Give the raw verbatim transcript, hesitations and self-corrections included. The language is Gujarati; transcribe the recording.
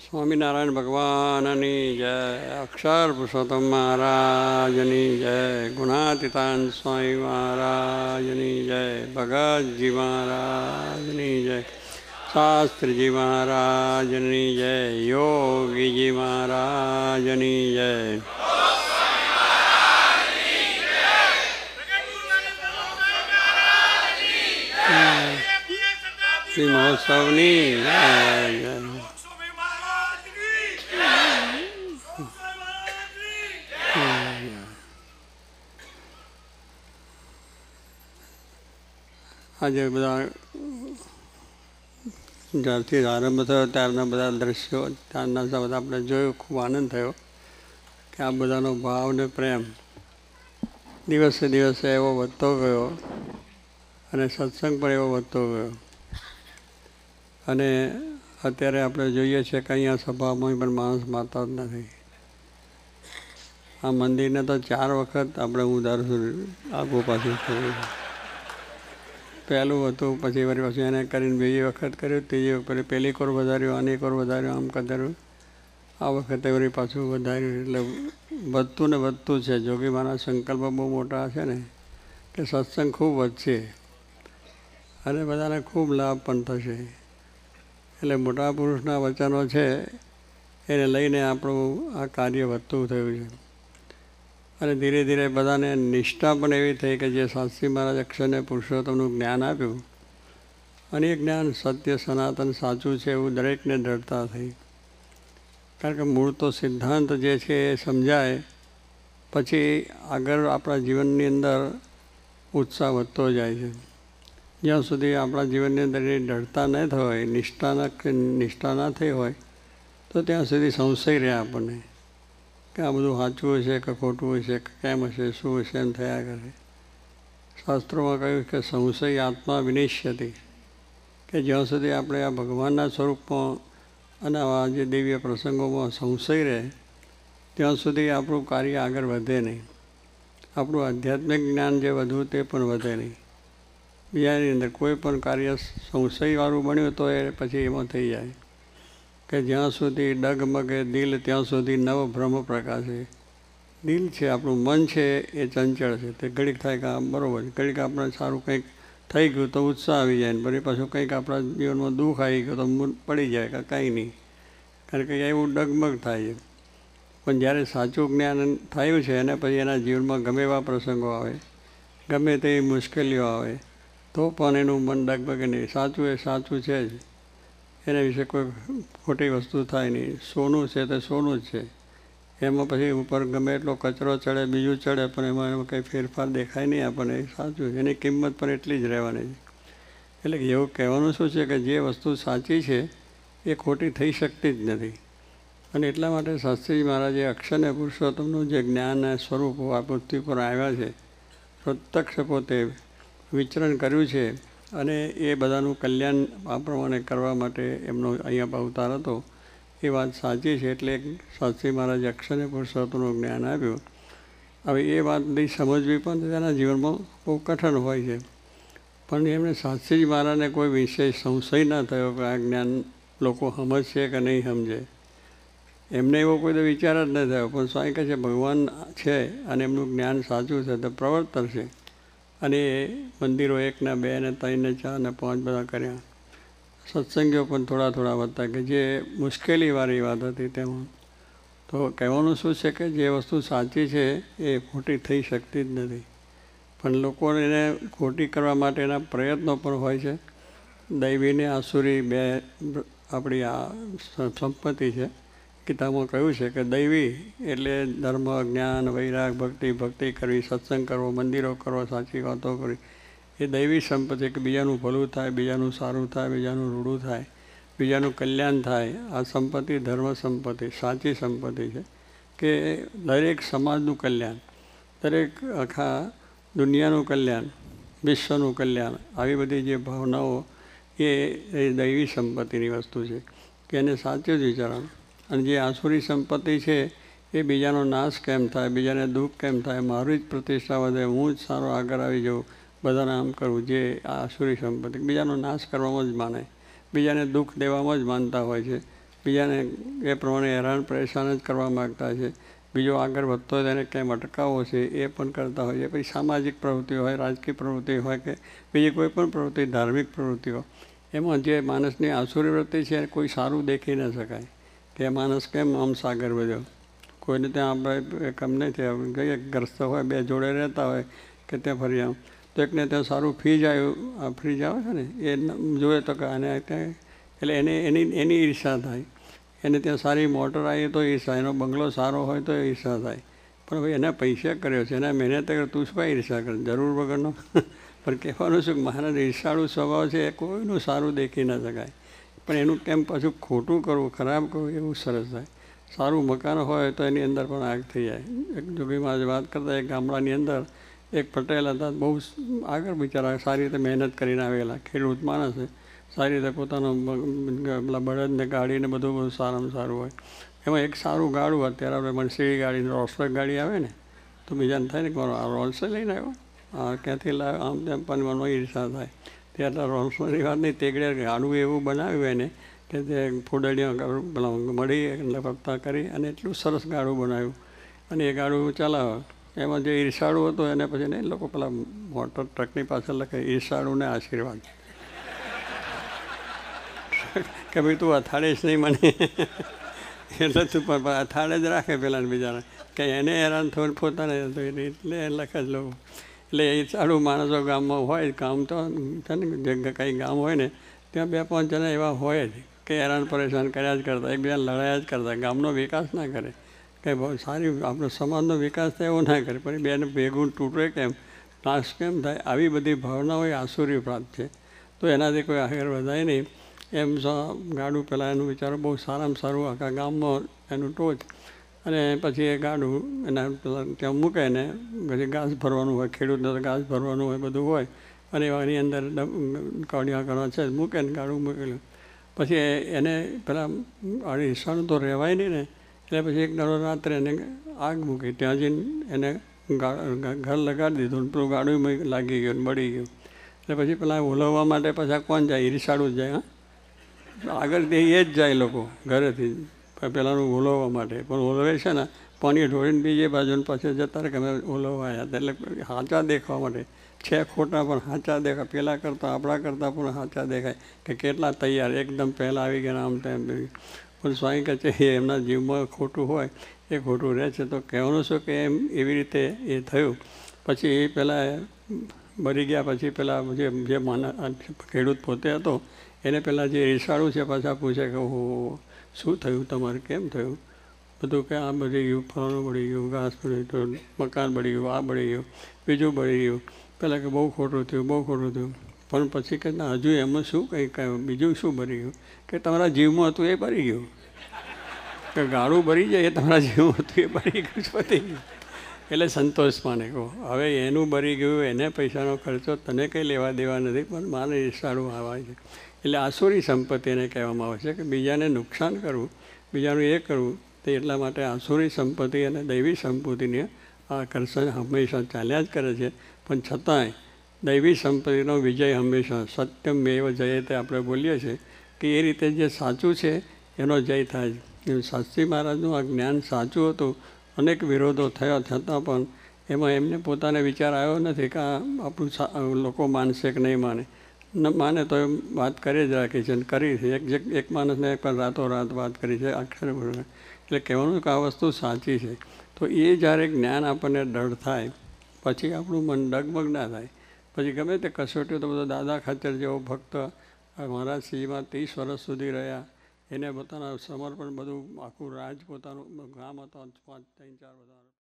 સ્વામિનારાયણ ભગવાનની જય, અક્ષર પુરુષોત્તમ મહારાજની જય, ગુણાતીતાન સ્વામી મહારાજની જય, ભગતજી મહારાજની જય, શાસ્ત્રીજી મહારાજની જય, યોગીજી મહારાજની જય. શ્રી મહોત્સવની જય જય. આજે બધા જ્યારથી આરંભ થયો ત્યારના બધા દ્રશ્યો ત્યારના બધા આપણે જોયું, ખૂબ આનંદ થયો કે આ બધાનો ભાવ ને પ્રેમ દિવસે દિવસે એવો વધતો ગયો અને સત્સંગ પણ એવો વધતો ગયો. અને અત્યારે આપણે જોઈએ છીએ કે અહીંયા સભામાં પણ માણસ મારતા જ નથી. આ મંદિરને તો ચાર વખત આપણે હું દર આગુ પાછું થયું. પહેલું હતું, પછી વળી પાછું એને કરીને બીજી વખત કર્યું, ત્રીજી વખત પહેલી કોર વધાર્યું, આની કોર વધાર્યું, આમ કદાર્યું. આ વખતે વળી પાછું વધાર્યું. એટલે વધતું ને વધતું છે. જોગી મારા સંકલ્પ બહુ મોટા છે ને કે સત્સંગ ખૂબ વધશે અને બધાને ખૂબ લાભ પણ થશે. એટલે મોટા પુરુષના વચનો છે એને લઈને આપણું આ કાર્ય વધતું થયું છે. અને ધીરે ધીરે બધાને નિષ્ઠા પણ એવી થઈ કે જે શાસ્ત્રી મહારાજ અક્ષરને પુરુષોત્તમનું જ્ઞાન આપ્યું અને એ જ્ઞાન સત્ય સનાતન સાચું છે એવું દરેકને દ્રઢતા થઈ. કારણ કે મૂળ તો સિદ્ધાંત જે છે એ સમજાય પછી આગળ આપણા જીવનની અંદર ઉત્સાહ વધતો જાય છે. જ્યાં સુધી આપણા જીવનની અંદર એ દ્રઢતા ન થઈ હોય, નિષ્ઠા ન નિષ્ઠા ના થઈ હોય તો ત્યાં સુધી સંશય રહે આપણને કે આ બધું સાચું હશે કે ખોટું હશે કે કેમ હશે, શું હશે, એમ થયા કરે. શાસ્ત્રોમાં કહ્યું કે સંશય આત્મા વિનિશ્યતિ, કે જ્યાં સુધી આપણે આ ભગવાનના સ્વરૂપમાં અને આવા જે દિવ્ય પ્રસંગોમાં સંશય રહે ત્યાં સુધી આપણું કાર્ય આગળ વધે નહીં. આપણું આધ્યાત્મિક જ્ઞાન જે વધવું તે પણ વધે નહીં. બીજાની અંદર કોઈ પણ કાર્ય સંશયવાળું બન્યું તો એ પછી એમાં થઈ જાય કે જ્યાં સુધી ડગમગે દિલ ત્યાં સુધી નવ ભ્રમ પ્રકાશે. દિલ છે, આપણું મન છે એ ચંચળ છે. તે ઘડીક થાય કે બરાબર, ઘડીક આપણે સારું કંઈક થઈ ગયું તો ઉત્સાહ આવી જાય ને ફરી પાછું કંઈક આપણા જીવનમાં દુઃખ આવી ગયું તો પડી જાય કે કાંઈ નહીં, કારણ કે એવું ડગમગ થાય છે. પણ જ્યારે સાચું જ્ઞાન થયું છે અને પછી એના જીવનમાં ગમે એવા પ્રસંગો આવે, ગમે તેવી મુશ્કેલીઓ આવે તો પણ એનું મન ડગમગે નહીં. સાચું એ સાચું છે જ, એના વિશે કોઈ ખોટી વસ્તુ થાય નહીં. સોનું છે તે સોનું જ છે. એમાં પછી ઉપર ગમે એટલો કચરો ચડે, બીજું ચડે, પણ એમાં એમાં કંઈ ફેરફાર દેખાય નહીં આપણને. એ સાચું છે, એની કિંમત પણ એટલી જ રહેવાની છે. એટલે એવું કહેવાનું શું છે કે જે વસ્તુ સાચી છે એ ખોટી થઈ શકતી જ નથી. અને એટલા માટે શાસ્ત્રીજી મહારાજે અક્ષરને પુરુષોત્તમનું જે જ્ઞાન સ્વરૂપ આ પૃથ્વી પર આવ્યા છે, પ્રત્યક્ષ પોતે વિચરણ કર્યું છે અને એ બધાનું કલ્યાણ આ પ્રમાણે કરવા માટે એમનો અહીંયા અવતાર હતો. એ વાત સાચી છે. એટલે શાસ્ત્રી મહારાજે અક્ષરને પુરુષોત્તમનું જ્ઞાન આપ્યું. હવે એ વાત નહીં સમજવી પણ તેના જીવનમાં બહુ કઠણ હોય છે. પણ એમને શાસ્ત્રીજી મહારાજને કોઈ વિશેષ સંશય ના થયો કે આ જ્ઞાન લોકો સમજશે કે નહીં સમજે. એમને એવો કોઈ વિચાર જ ન થયો. પણ સ્વામી કહે છે ભગવાન છે અને એમનું જ્ઞાન સાચું છે તો પ્રવર્તન છે. અને મંદિરો એકના બે ને ત્રણ ને ચાર ને પાંચ બધા કર્યા. સત્સંગીઓ પણ થોડા થોડા વધતા કે જે મુશ્કેલીવાળી વાત હતી તેમાં. તો કહેવાનું શું છે કે જે વસ્તુ સાચી છે એ ખોટી થઈ શકતી જ નથી. પણ લોકોને એને ખોટી કરવા માટેના પ્રયત્નો પણ હોય છે. દૈવી ને આસુરી બે આપણી આ સંપત્તિ છે. ગીતામાં કહ્યું છે કે દૈવી એટલે ધર્મ, જ્ઞાન, વૈરાગ, ભક્તિ, ભક્તિ કરવી, સત્સંગ કરવો, મંદિરો કરવો, સાચી વાતો કરવી, એ દૈવી સંપત્તિ કે બીજાનું ભલું થાય, બીજાનું સારું થાય, બીજાનું રૂડું થાય, બીજાનું કલ્યાણ થાય. આ સંપત્તિ ધર્મ સંપત્તિ, સાચી સંપત્તિ છે કે દરેક સમાજનું કલ્યાણ, દરેક આખા દુનિયાનું કલ્યાણ, વિશ્વનું કલ્યાણ, આવી બધી જે ભાવનાઓ એ દૈવી સંપત્તિની વસ્તુ છે કે એને સાચું જ વિચારવાનું. અને જે આસુરી સંપત્તિ છે એ બીજાનો નાશ કેમ થાય, બીજાને દુઃખ કેમ થાય, મારી જ પ્રતિષ્ઠા વધે, હું જ સારો આગળ આવી જાઉં, બધાને આમ કરવું, જે આસુરી સંપત્તિ બીજાનો નાશ કરવામાં જ માને, બીજાને દુઃખ દેવામાં જ માનતા હોય છે. બીજાને એ પ્રમાણે હેરાન પરેશાન જ કરવા માગતા છે. બીજો આગળ વધતો હોય તેને કેમ અટકાવવો છે એ પણ કરતા હોય છે. પછી સામાજિક પ્રવૃત્તિ હોય, રાજકીય પ્રવૃત્તિ હોય કે બીજી કોઈ પણ પ્રવૃત્તિ, ધાર્મિક પ્રવૃત્તિઓ, એમાં જે માણસની આસુરી વૃત્તિ છે કોઈ સારું દેખી ન શકાય કે માણસ કેમ આમ સાગર વધ્યો. કોઈને ત્યાં આપણે કમ નથી ગઈએ ગ્રસ્ત હોય, બે જોડે રહેતા હોય કે ત્યાં ફરી આમ તો એકને ત્યાં સારું ફ્રીજ આવ્યું, આ ફ્રીજ આવે છે ને એ જોયે તો કે આને ત્યાં એટલે એને એની એની ઈર્ષા થાય. એને ત્યાં સારી મોટર આવી તો ઈર્ષા, એનો બંગલો સારો હોય તો ઈર્ષા થાય. પણ ભાઈ એના પૈસા કર્યો છે, એના મહેનત કર્યો, તું શું ઈર્ષા કરે જરૂર વગરનો. પણ કહેવાનું શું મારા ઈર્ષાળુ સ્વભાવ છે એ કોઈનું સારું દેખી ન શકાય. પણ એનું કેમ પાછું ખોટું કરવું, ખરાબ કરવું એવું સરસ થાય. સારું મકાન હોય તો એની અંદર પણ આગ થઈ જાય. એક જોગીમાં વાત કરતા એક ગામડાની અંદર એક પટેલ હતા, બહુ આગળ બિચારા સારી રીતે મહેનત કરીને આવેલા ખેડૂત માણસ છે. સારી રીતે પોતાનો પેલા બળદને ગાડીને બધું બધું સારામાં સારું હોય. એમાં એક સારું ગાડું, અત્યારે આપણે મર્સિડીઝ ગાડી, રોલ્સ ગાડી આવે ને તો બીજાને થાય ને કે મારો આ રોલ્સ લઈને આવ્યો, આ ક્યાંથી લાવ્યો, આમ તેમ પણ મનમાં ઈર્ષા થાય. ત્યારે રોલ્સની વાત નહીં, તેગડે ગાડું એવું બનાવ્યું એને કે તે ફૂડડીઓ પેલા મળી એટલે પપ્તા કરી અને એટલું સરસ ગાડું બનાવ્યું અને એ ગાડું ચલાવે. એમાં જે ઈર્ષાળુ હતો એને પછી ને એ લોકો પેલા મોટર ટ્રકની પાછળ લખે ઈર્ષાળુને આશીર્વાદ. કે ભાઈ તું અથાડીશ નહીં મને, એટલે તું પણ અથાડે જ રાખે પેલાને બીજાને કે એને હેરાન થયું પોતાને એટલે લખે જ લોકો. એટલે ઈર્ષાળુ માણસો ગામમાં હોય, ગામ તો છે ને જે કંઈ ગામ હોય ને ત્યાં બે પાંચ જણા એવા હોય જ કે હેરાન પરેશાન કર્યા જ કરતા, એકબીજાને લડાયા જ કરતા, ગામનો વિકાસ ના કરે, કંઈ બહુ સારી આપણો સમાજનો વિકાસ થાય એવું ના કરે. પણ બેને ભેગું તૂટે કેમ, નાશ કેમ થાય, આવી બધી ભાવનાઓ એ આસુરી પ્રાપ્ત છે. તો એનાથી કોઈ આગળ વધાય નહીં. એમ ગાડું પહેલાં એનું વિચારો બહુ સારામાં સારું આખા ગામમાં એનું ટોચ, અને પછી એ ગાડું એના પેલા ત્યાં મૂકે ને પછી ઘાસ ભરવાનું હોય, ખેડૂતને તો ઘાસ ભરવાનું હોય, બધું હોય અને એની અંદર કડિયા કરવા છે મૂકે ને ગાડું મૂકેલું. પછી એને પેલા ઈર્ષાનું તો રહેવાય નહીં ને એટલે પછી એક દાડો રાત્રે એને આગ મૂકી, ત્યાં જઈને એને ઘર લગાડી દીધું ને પેલું ગાડું લાગી ગયું, બળી ગયું. એટલે પછી પેલા ઓલવવા માટે પાછા કોણ જાય, ઈર્ષાળું જ જાય. હા, આગળ એ જ જાય લોકો ઘરેથી પેલાનું ઓલવવા માટે. પણ ઓલવે છે ને પાણી ઢોળીને બીજી બાજુને પાછળ જતા રહે કે અમે ઓલવવા આવ્યા હતા. એટલે સાચા દેખવા માટે છે, ખોટા પણ સાચા દેખાય, પહેલાં કરતાં આપણા કરતાં પણ સાચા દેખાય કે કેટલા તૈયાર એકદમ પહેલાં આવી ગયા આમ તેમ. પણ સ્વામી કહે છે એ એમના જીવમાં ખોટું હોય એ ખોટું રહે છે. તો કહેવાનું શું કે એમ એવી રીતે એ થયું. પછી એ પહેલાં મરી ગયા પછી પેલા જે જે માના ખેડૂત પોતે હતો એને પહેલાં જે ઈર્ષાળુ છે પાછા પૂછે કે ઓહો શું થયું તમારે, કેમ થયું, બધું કે આ બળી ગયું, ફળાનું બળી ગયું, ઘાસ બળી ગયું, મકાન બળી ગયું, આ બળી ગયું, બીજું બળી ગયું. પહેલાં કે બહુ ખોટું થયું, બહુ ખોટું થયું. પણ પછી કે ના હજુ એમાં શું કંઈ કહ્યું, બીજું શું બળી ગયું કે તમારા જીવમાં હતું એ બળી ગયું, કે ગાળું બળી જાય એ તમારા જીવમાં હતું એ બળી ગયું, પતી ગયું. એટલે સંતોષ માને કહો હવે એનું બળી ગયું, એને પૈસાનો ખર્ચો તને કંઈ લેવા દેવા નથી, પણ મારે ઈર્ષાળું આવે છે. એટલે આસુરી સંપત્તિ એને કહેવામાં આવે છે કે બીજાને નુકસાન કરવું, બીજાનું એ કરવું, તે એટલા માટે આસુરી સંપત્તિ અને દૈવી સંપત્તિને આકર્ષણ હંમેશા ચાલ્યા જ કરે છે. પણ છતાંય દૈવી સંપત્તિનો વિજય હંમેશા સત્યમ મેવ જયતે આપણે બોલીએ છીએ કે એ રીતે જે સાચું છે એનો જય થાય છે. શાસ્ત્રી મહારાજનું આ જ્ઞાન સાચું હતું, અનેક વિરોધો થયા છતાં પણ એમાં એમને પોતાને વિચાર આવ્યો નથી કે આ આપણું લોકો માનશે કે નહીં માને. ન માને તો એમ વાત કરી જ રાખી છે અને કરી છે. એક એક માણસને એક પણ રાતોરાત વાત કરી છે અક્ષર. એટલે કહેવાનું કે આ વસ્તુ સાચી છે. તો એ જ્યારે જ્ઞાન આપણને દૃઢ થાય પછી આપણું મન ડગમગ ના થાય. પછી ગમે તે કસોટીઓ તો બધો દાદા ખાચર જેવો ભક્ત મહારાજ શ્રીમાં ત્રીસ વર્ષ સુધી રહ્યા, એને પોતાના સમર્પણ બધું આખું રાજ પોતાનું ગામ હતો પાંચ ત્રણ ચાર બધા